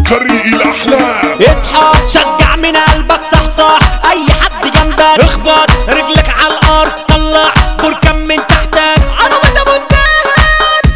فريق الاحلام. اصحى شجع من قلبك، صحصح اي حد جنبك، اخبط رجلك على الارض، طلع بركان من تحتك، عربة ابو الدهب.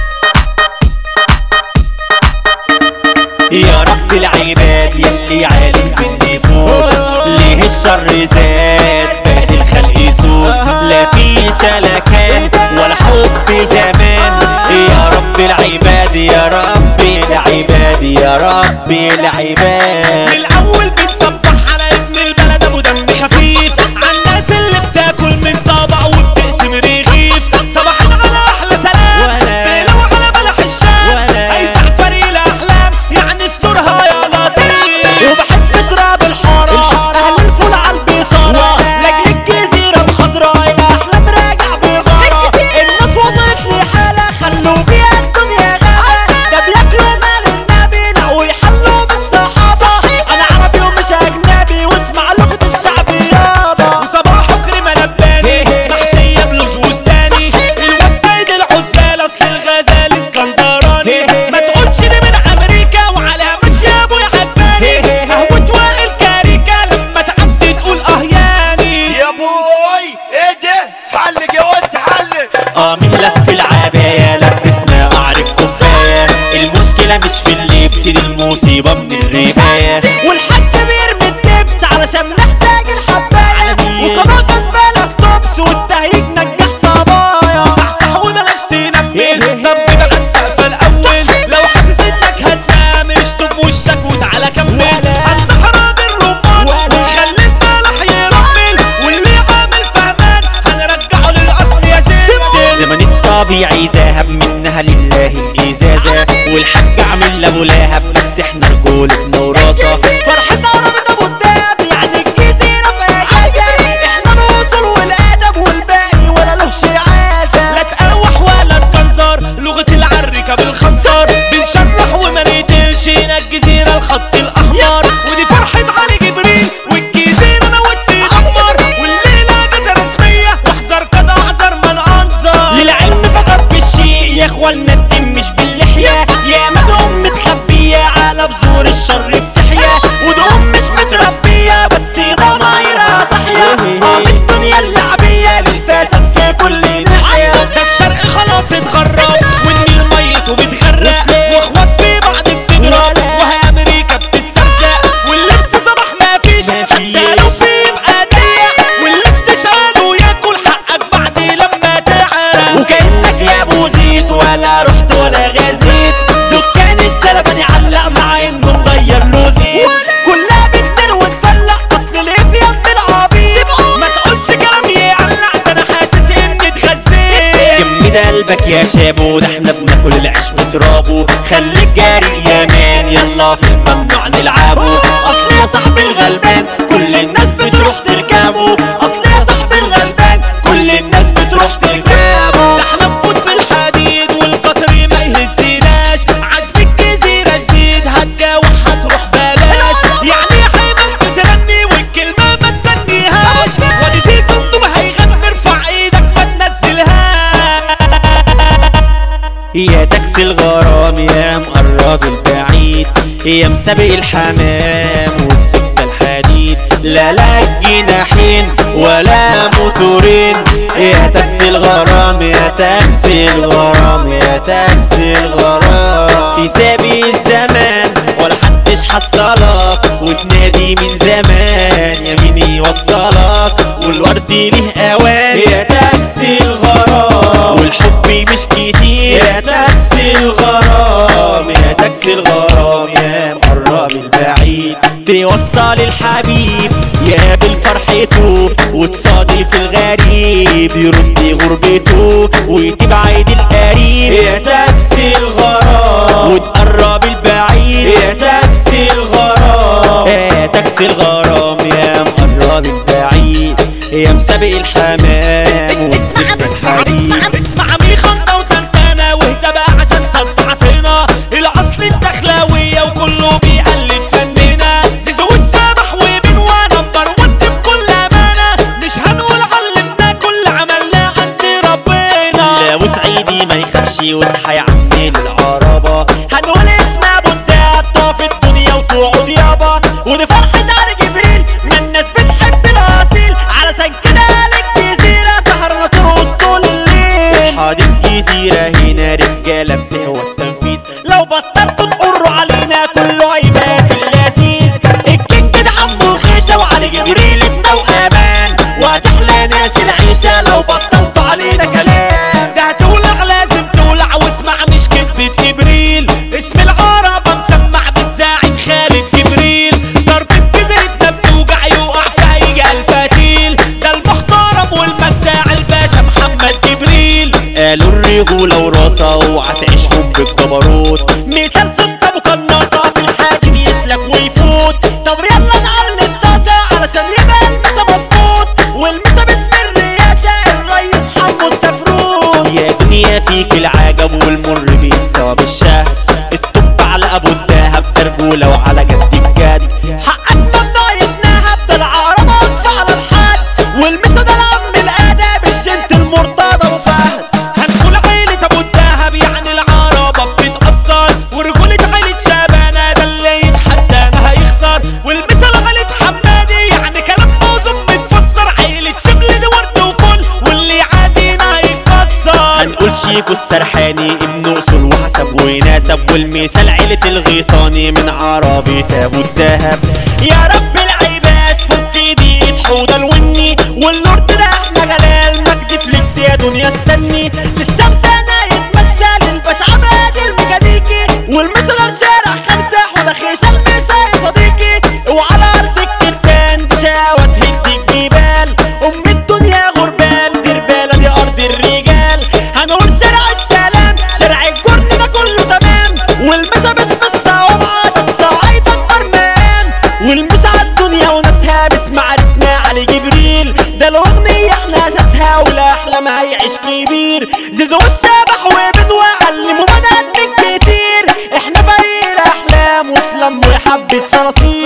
يا رب العباد يلي عالم بالنفوس، ليه الشر زاد باقي الخلق يسوس، لا في سلكان ولا حب زمان. يا رب العباد يا رب العباد يا رب العباد. من الاول بتصبح على ابن البلد ابو دم خفيف، عالناس اللي بتاكل من طبق وبتقسم رغيف، صباحا على احلى سلام تقلوا على بلح الشام، هيسع فريق الاحلام يعني استرها يا لطيف. وبحب تراب الحاره اهل الفول على البيصاره، لاجل الجزيره الخضراء الاحلام راجع بغاره. الناس وصلت لي حاله خلوا بيها الدنيا غابه، ده بياكلوا مال النبي ناوي يحلوا بالصحابه. انا عربي ومش اجنبي واسمع لغه الشعب يابا. وصباحه كريمه لباني محشيه بلوز وستاني، الواد بايد العزال اصل الغزال اسكندراني. ما تقولش دي من امريكا وعلى ماشي يا ابويا عجباني، قهوه وائل كاريكا لما تعدي تقول اهياني. يا بوي ايه ده؟ حلق يا ولد حلق. مين لف العباية لبسنا قعر الكفاية، المشكلة مش في اللبس دي المصيبة من الرباية. والحاج بيرمي الدبس علشان محتاج الحباية، وقناة كسبانة الصبس والتهيج نجح صبايا. صحصح وبلاش تنمل، طب بيبقى على السقف الأول، لو حاسس انك هتنام اشطب وشك وتعالى كمل. الصحراء بالرمان ونخلي البلح يرمل، واللي عامل فهمان هنرجعه للأصل يا شبل. زمن الطبيعي ذهب منها لله الإزازة، والحاج عامل لأبو لهب بس احنا رجولتنا وراسة. فرحتنا عربة ابو الدهب يعني الجزيرة في اجازة، احنا الوصول والادب والباقي ولا له شعازة. لا تقوح ولا تكنزر لغة العركة بالخنصر، بنشرح وما نقتلش هنا الجزيرة الخط الاحمر. ودي فرحة علي جبريل والجزيرة انا ودي عمر، والليلة اجازة رسمية واحذر كده احذر من انظر. للعلم فقط بالشيء يا اخوانا الدين مش باللحية، يا مدهم متخبية على بذور الشر بتحيا، ودهم مش متربية بس ضمايرها صحية. من الدنيا اللعبية للفساد في كل ناحية، ده الشرق خلاص اتغرب والنيل ميته بتغرق، واخوات في بعض بتضرب وهي امريكا بتسترزق، واللبس صباح ما فيش حتى لو في يبقى ضيق، واللي بتشغله ياكل حقك بعد لما تعرق. وكأنك يا ابو زيت ولا رحت ولا غزيت، دكان السلباني علق مع انه مغير له زيت، كلها بتدر وتفلق اصل الافيان بالعبيط. ما تقولش كلام يعلق ده انا حاسس اني اتغزيت. جمد قلبك يا شابو ده احنا بناكل العيش وترابه، خليك جاري يا مان يلا في الممنوع نلعبه. اصل يا صاحبي الغلبان كل الناس بتروح تركبه، اصل يا صاحبي الغلبان كل الناس بتروح تركبه. ده احنا نفوت في الحديد والقطر ما يهزناش، عزم الجزيرة جديد هتجاوح هتروح بلاش. يعني حيمك بترني والكلمة ما تنيهاش، وادي في صندوق هيغني ارفع ايدك ما تنزلهاش. يا تاكسي الغرام يا مقرب البعيد، يا مسابق الحمام والسكة الحديد، لا لا جناحين ولا موتورين. يا تاكسي الغرام يا تاكسي الغرام يا تاكسي الغرام، في سابق الزمان ولا حدش حصلك، وتنادي من زمان يا مين يوصلك، والورد ليه اوان. يا تاكسي الغرام والحب مش كتير، يا تاكسي الغرام يا تاكسي الغرام يا مقرب البعيد، توصل الحبيب يا بالفرحته، وتصادف الغريب يرد غربته، وتبعد القريب. يا تاكسي الغرام وتقرب البعيد، يا تاكسي الغرام يا تاكسي الغرام يا مقرب البعيد، يا مسابق الحمام والسكة الحديد. اسمع ميخانة وتنتانة واهدى بقى عشان صدعتنا، الاصل الدخلاوية وكله بيقلد فننا، زيزو والسامح وبنوا نمبر 1 بكل امانة، مش هنقول علمنا كل عملنا عند ربنا. لا وسعيدي ما يخافش واصحى يا عمي للعربة، هنقول اسمها بندات طاف الدنيا رجولة وراسة اوعى تعيشهم بالجبروت. مثال سوسته ابو قناصة في الحاجب يسلك ويفوت. طب يلا نعلي الطاسة علشان يبقى المسا مظبوط، والمسا باسم الرئاسة الريس حمو السفروت. يا دنيا فيك العجب والمر بيتساوى بالشهد، الطب على ابو الدهب ده رجولة وعلى جد الجد. حقك ممنوع يتنهب، ده العرب واقفة على الحد، والمسا ده العم الادب الجنت المرتضى ابو فهد. هنقول عيلة ابو الدهب يعني العربة بتتأثر، ورجولة عيلة شبانة ده اللي يتحدى ما هيخسر، والمسا لعيلة حمادي يعني كلام موزون بتفسر. عيلة شبل دي ورد وفل واللي يعادينا هيتكسر. هنقول شيكو السرحاني ابن اصول وحسب ويناسب، والمثال عيلة الغيطاني من عربية ابو الدهب. يا رب العباد فك ايدي حوضة الوني، واللورد ده احنا جلال مجد فليكس يا دنيا استني. لسه مسانا يتمثل الباشا عماد الميكانيكي، والمثل شارع 5 حوضة خيشة المسا يا صديقي. وعلى ارض الكتان بشاوة تهد الجبال، ام الدنيا غربال دير بالة دي ارض الرجال. هنقول شارع السلام شارع الجرن ده كله تمام، والمسا باسم الصوامعة ده الصعايدة البرمان. والمسا عالدنيا وناسها باسم عرسنا علي جبريل، ده الاغنية احنا اساسها والاحلام هيعيش كبير. زيزو الشبح وبنوع علموا بنات كتير، احنا فريق الاحلام وتلموا يا حبة صراصير.